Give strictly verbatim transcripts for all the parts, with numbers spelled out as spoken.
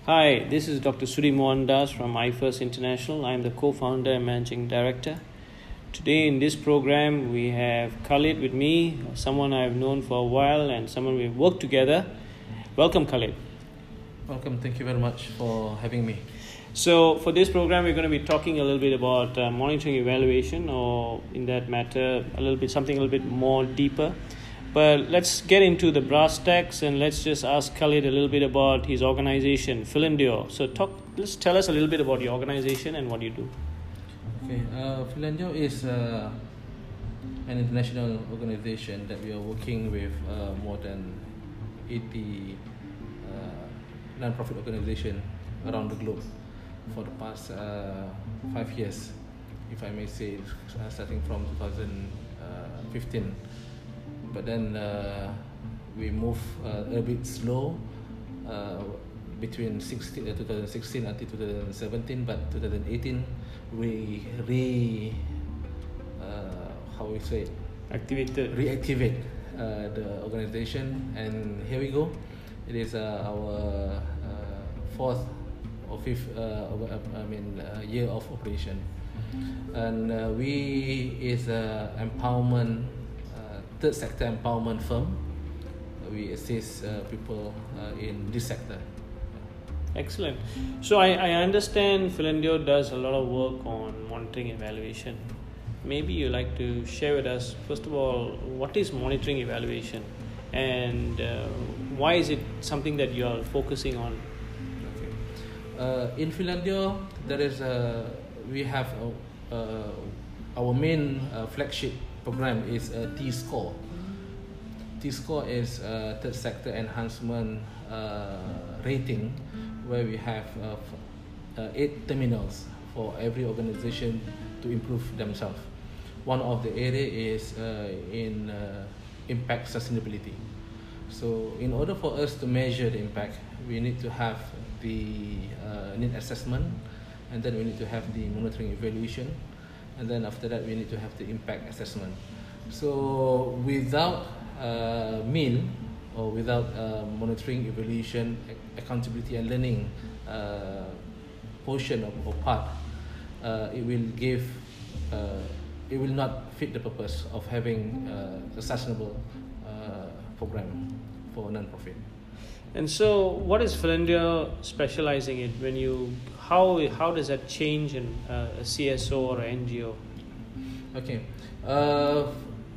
Hi, this is Doctor Suri Mohandas from iFirst International. I'm the co-founder and managing director. Today in this program, we have Khalid with me, someone I've known for a while and someone we've worked together. Welcome, Khalid. Welcome. Thank you very much for having me. So for this program, we're going to be talking a little bit about uh, monitoring evaluation, or in that matter, a little bit something a little bit more deeper. But let's get into the brass tacks and let's just ask Khalid a little bit about his organization, Philindio. So talk, let's tell us a little bit about your organization and what you do. Okay, uh, Philindio is uh, an international organization that we are working with uh, more than eighty uh, non-profit organizations around the globe for the past uh, five years, if I may say, uh, starting from two thousand fifteen. But then uh, we move uh, a bit slow uh, between sixteen, uh, twenty sixteen until twenty seventeen, but twenty eighteen we re uh, how we say it? Activated. reactivate uh, the organization, and here we go. It is uh, our uh, fourth or fifth uh, I mean uh, year of operation, and uh, we is a empowerment third sector empowerment firm. We assist uh, people uh, in this sector. Excellent. So I, I understand Philindio does a lot of work on monitoring evaluation. Maybe you'd like to share with us, first of all, what is monitoring evaluation and uh, why is it something that you are focusing on? Okay. Uh, in Philindio, there is a, we have a, uh, our main uh, flagship program is a T-Score. T-Score is a third sector enhancement uh, rating, where we have uh, f- uh, eight terminals for every organization to improve themselves. One of the area is uh, in uh, impact sustainability. So in order for us to measure the impact, we need to have the uh, need assessment, and then we need to have the monitoring evaluation, and then after that we need to have the impact assessment. So without uh, M I L, or without uh, monitoring, evaluation, accountability and learning uh, portion of, or part, uh, it will give uh, it will not fit the purpose of having uh, a sustainable uh, program for non-profit. And so what is Philindio specializing in? When you how how does that change in uh, a C S O or an N G O? Okay, uh,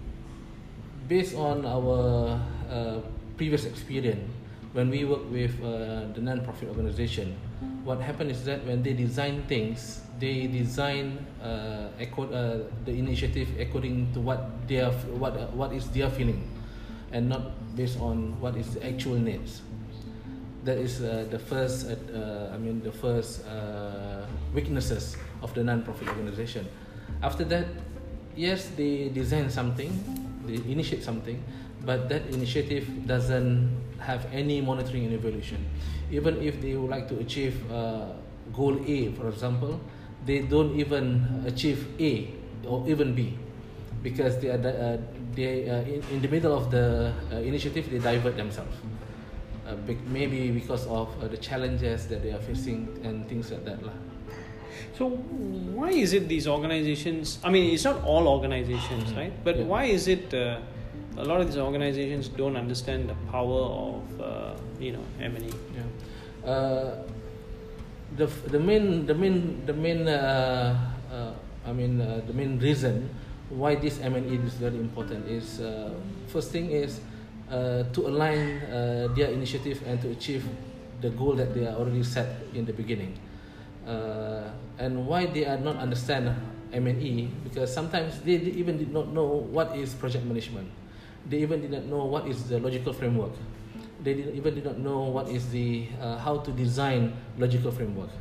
based on our uh, previous experience, when we work with uh, the non-profit organization, what happened is that when they design things, they design uh, acco- uh, the initiative according to what their what uh, what is their feeling, and not based on what is the actual needs. That is uh, the first, uh, uh, I mean, the first uh, weaknesses of the non-profit organization. After that, yes, they design something, they initiate something, but that initiative doesn't have any monitoring and evaluation. Even if they would like to achieve uh, goal A, for example, they don't even achieve A or even B, because they are uh, they uh, in, in the middle of the uh, initiative they divert themselves. Uh, maybe because of uh, the challenges that they are facing and things like that lah. So why is it these organizations, I mean it's not all organizations, right? But Yeah. why is it uh, a lot of these organizations don't understand the power of uh, you know M and E? Yeah. Uh, the the main the main the main uh, uh, I mean uh, the main reason why this M and E is very important is uh, first thing is uh, to align uh, their initiative and to achieve the goal that they are already set in the beginning. Uh, and why they are not understand M and E, because sometimes they, they even did not know what is project management. They even did not know what is the logical framework. They did, even did not know what is the uh, how to design logical framework.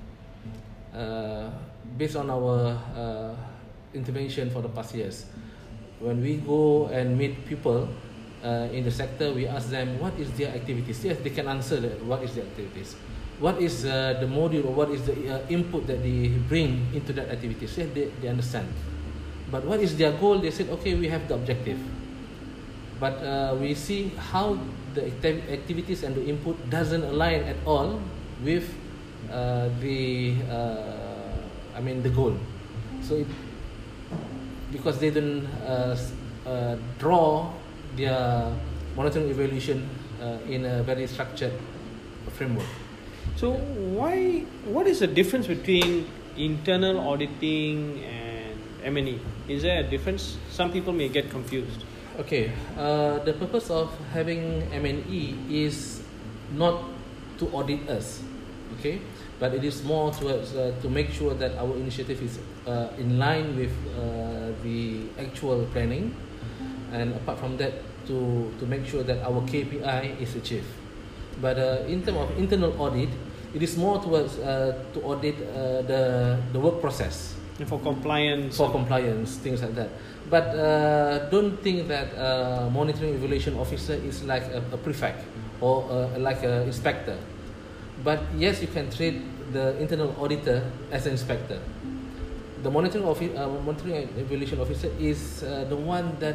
Uh, based on our uh, intervention for the past years, when we go and meet people uh, in the sector, we ask them what is their activities. Yes, they can answer that, what is their activities. What is uh, the module, or what is the uh, input that they bring into that activity? Yes, they, they understand. But what is their goal? They said, okay, we have the objective. But uh, we see how the activ- activities and the input doesn't align at all with uh, the uh, I mean the goal. So it, because they don't uh, uh, draw their monitoring evaluation uh, in a very structured framework. So why? What is the difference between internal auditing and M and E? Is there a difference? Some people may get confused. Okay, uh, the purpose of having M and E is not to audit us, okay, but it is more towards uh, to make sure that our initiative is uh, in line with uh, the actual planning, and apart from that, to to make sure that our K P I is achieved. But uh, in terms of internal audit, it is more towards uh, to audit uh, the the work process. For compliance. For compliance, things like that. But uh, don't think that uh, monitoring evaluation officer is like a, a prefect or uh, like an inspector. But yes, you can treat the internal auditor as an inspector. The monitoring, office, uh, monitoring evaluation officer is uh, the one that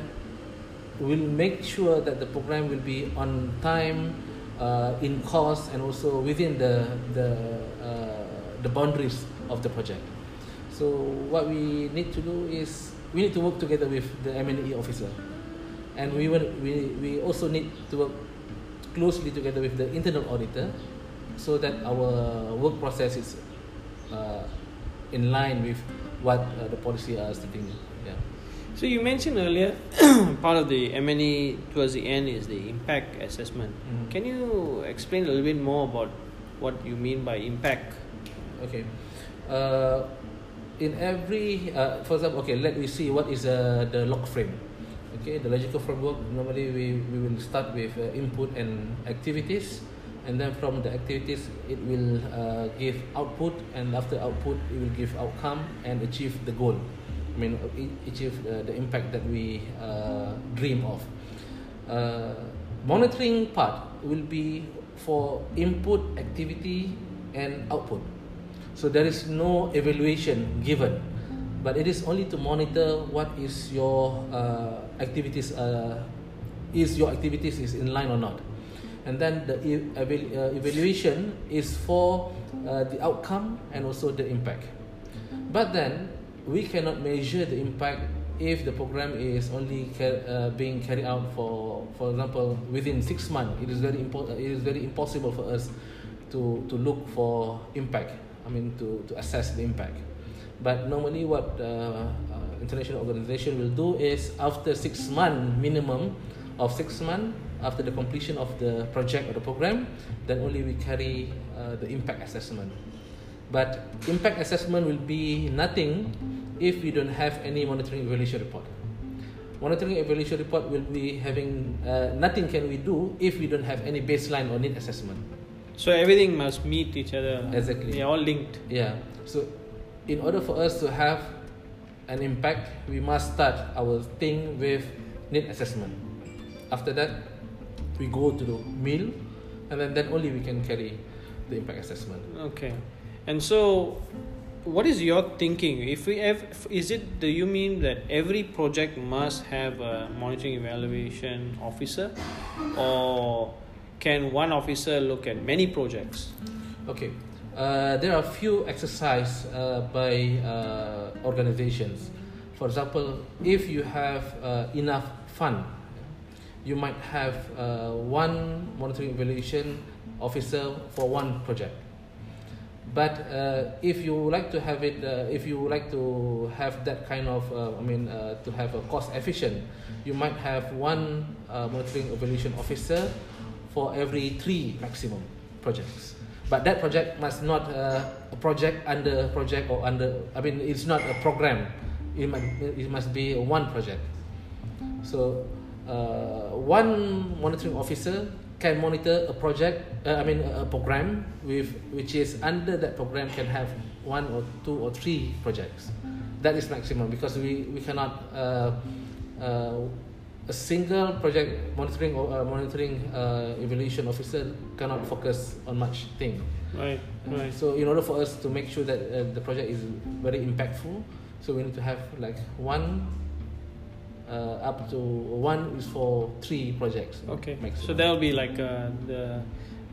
will make sure that the program will be on time, uh, in cost, and also within the the uh, the boundaries of the project. So what we need to do is we need to work together with the M and E officer, and we will, we we also need to work closely together with the internal auditor, so that our work process is uh, in line with what uh, the policy are stating. Yeah. So you mentioned earlier, part of the M and E towards the end is the impact assessment. Mm-hmm. Can you explain a little bit more about what you mean by impact? Okay. Uh, in every, uh, for example, okay, let me see what is uh, the log frame. Okay, the logical framework, normally we, we will start with uh, input and activities, and then from the activities it will uh, give output, and after output it will give outcome and achieve the goal. I mean, achieve uh, the impact that we uh, dream of. Uh, monitoring part will be for input, activity, and output. So there is no evaluation given, but it is only to monitor what is your uh, activities, uh, is your activities is in line or not. And then the e- eval- uh, evaluation is for uh, the outcome and also the impact. But then we cannot measure the impact if the program is only car- uh, being carried out for, for example, within six months. It is very impo- it is very impossible for us to to look for impact. I mean, to, to assess the impact. But normally what uh, uh, international organization will do is after six months, minimum of six months, after the completion of the project or the program, then only we carry uh, the impact assessment. But impact assessment will be nothing if we don't have any monitoring evaluation report. Monitoring evaluation report will be having, uh, nothing can we do if we don't have any baseline or need assessment. So everything must meet each other. Exactly. They are all linked. Yeah. So in order for us to have an impact, we must start our thing with need assessment. After that, we go to the mill, and then, then only we can carry the impact assessment. Okay. And so what is your thinking? If we have, is it, do you mean that every project must have a monitoring evaluation officer, or can one officer look at many projects? Okay, uh, there are a few exercises uh, by uh, organizations. For example, if you have uh, enough fund, you might have uh, one monitoring evaluation officer for one project. But uh, if you would like to have it, uh, if you would like to have that kind of, uh, I mean, uh, to have a cost efficient, you might have one uh, monitoring evaluation officer for every three maximum projects. But that project must not uh, a project under project or under, I mean, it's not a program. It must, it must be one project. So uh, one monitoring officer can monitor a project, uh, I mean a program with which is under that program can have one or two or three projects. That is maximum, because we, we cannot uh, uh, a single project monitoring or uh, monitoring uh, evaluation officer cannot focus on much thing. Right, uh, right. So in order for us to make sure that uh, the project is very impactful, so we need to have like one uh, up to one is for three projects. Okay. Maximum. So that will be like uh, the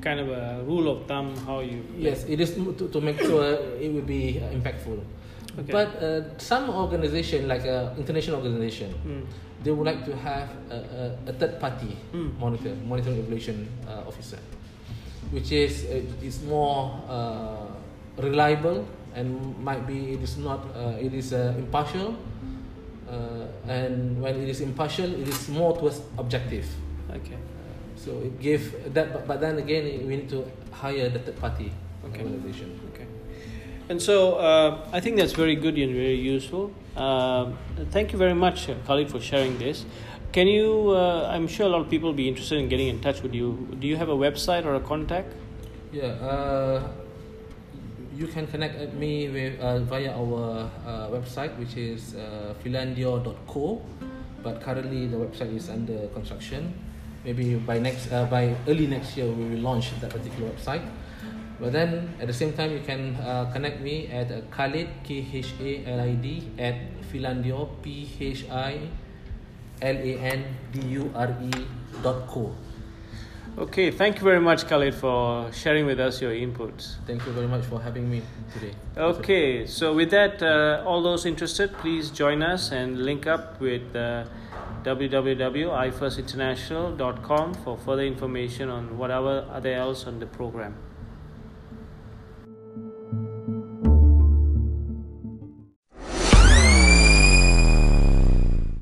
kind of a rule of thumb how you. Yes, it is to, to make sure it will be uh, impactful. Okay. But uh, some organization, like an international organization, Mm. they would like to have a, a, a third party Mm. monitor, monitoring evaluation uh, officer, which is uh, is more uh, reliable and might be it is not uh, it is uh, impartial, uh, and when it is impartial, it is more towards objective. Okay. So it give that, but, but then again, we need to hire the third party Okay. organization. Okay. And so uh, I think that's very good and very useful. Um thank you very much, uh, Khalid, for sharing this. Can you? Uh, I'm sure a lot of people will be interested in getting in touch with you. Do you have a website or a contact? Yeah, uh, you can connect at me with uh, via our uh, website, which is uh, philandio dot co, but currently the website is under construction. Maybe by next uh, by early next year we will launch that particular website. But then at the same time, you can uh, connect me at uh, Khalid, K H A L I D, at Philandio, P H I L A N D U R E dot co. Okay, thank you very much, Khalid, for sharing with us your inputs. Thank you very much for having me today. Okay, so with that, uh, all those interested, please join us and link up with uh, w w w dot i first international dot com for further information on whatever other else on the program.